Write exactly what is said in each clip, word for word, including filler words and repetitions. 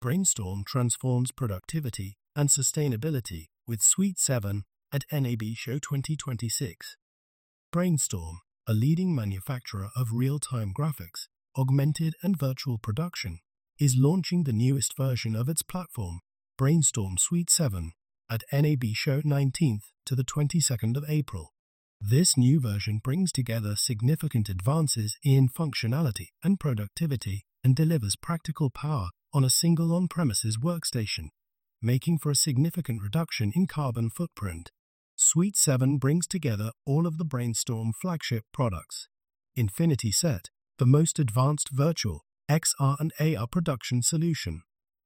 Brainstorm transforms productivity and sustainability with Suite seven at N A B Show twenty twenty-six. Brainstorm, a leading manufacturer of real-time graphics, augmented and virtual production, is launching the newest version of its platform, Brainstorm Suite seven, at N A B Show nineteenth to the twenty-second of April. This new version brings together significant advances in functionality and productivity and delivers practical power on a single on-premises workstation, making for a significant reduction in carbon footprint. Suite seven brings together all of the Brainstorm flagship products. Infinity Set, the most advanced virtual, X R and A R production solution.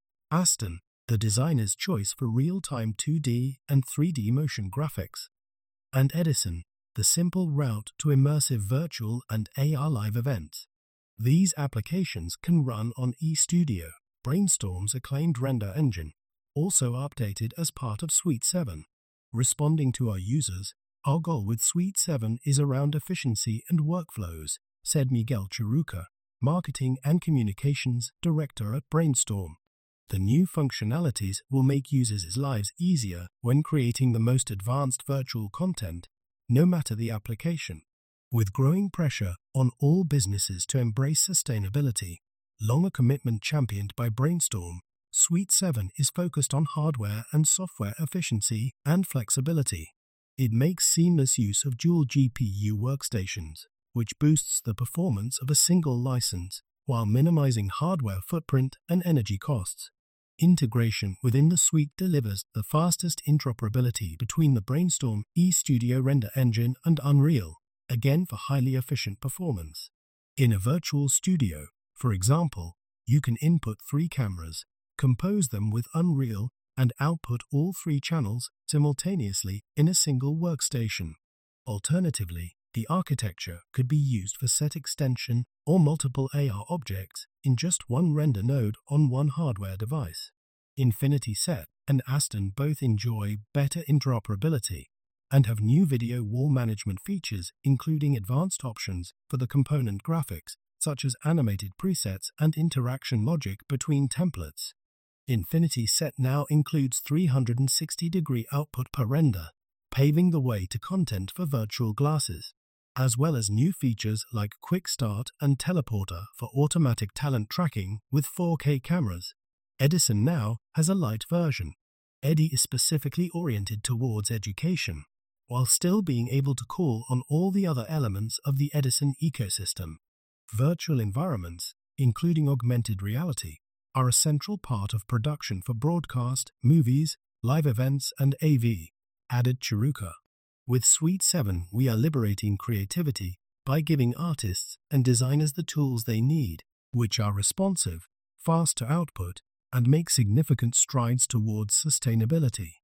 Aston, the designer's choice for real-time two D and three D motion graphics. And Edison, the simple route to immersive virtual and A R live events. These applications can run on eStudio, Brainstorm's acclaimed render engine, also updated as part of Suite seven. Responding to our users, our goal with Suite seven is around efficiency and workflows, said Miguel Chiruca, Marketing and Communications Director at Brainstorm. The new functionalities will make users' lives easier when creating the most advanced virtual content, no matter the application. With growing pressure on all businesses to embrace sustainability, long a commitment championed by Brainstorm, Suite seven is focused on hardware and software efficiency and flexibility. It makes seamless use of dual G P U workstations, which boosts the performance of a single license while minimizing hardware footprint and energy costs. Integration within the suite delivers the fastest interoperability between the Brainstorm eStudio render engine and Unreal, again for highly efficient performance. In a virtual studio, for example, you can input three cameras, compose them with Unreal, and output all three channels simultaneously in a single workstation. Alternatively, the architecture could be used for set extension or multiple A R objects in just one render node on one hardware device. Infinity Set and Aston both enjoy better interoperability and have new video wall management features, including advanced options for the component graphics, such as animated presets and interaction logic between templates. Infinity Set now includes three hundred sixty degree output per render, paving the way to content for virtual glasses, as well as new features like Quick Start and Teleporter for automatic talent tracking with four K cameras. Edison now has a light version. Eddy is specifically oriented towards education, while still being able to call on all the other elements of the Edison ecosystem. Virtual environments, including augmented reality, are a central part of production for broadcast, movies, live events, and A V, added Chiruca. With Suite seven, we are liberating creativity by giving artists and designers the tools they need, which are responsive, fast to output, and make significant strides towards sustainability.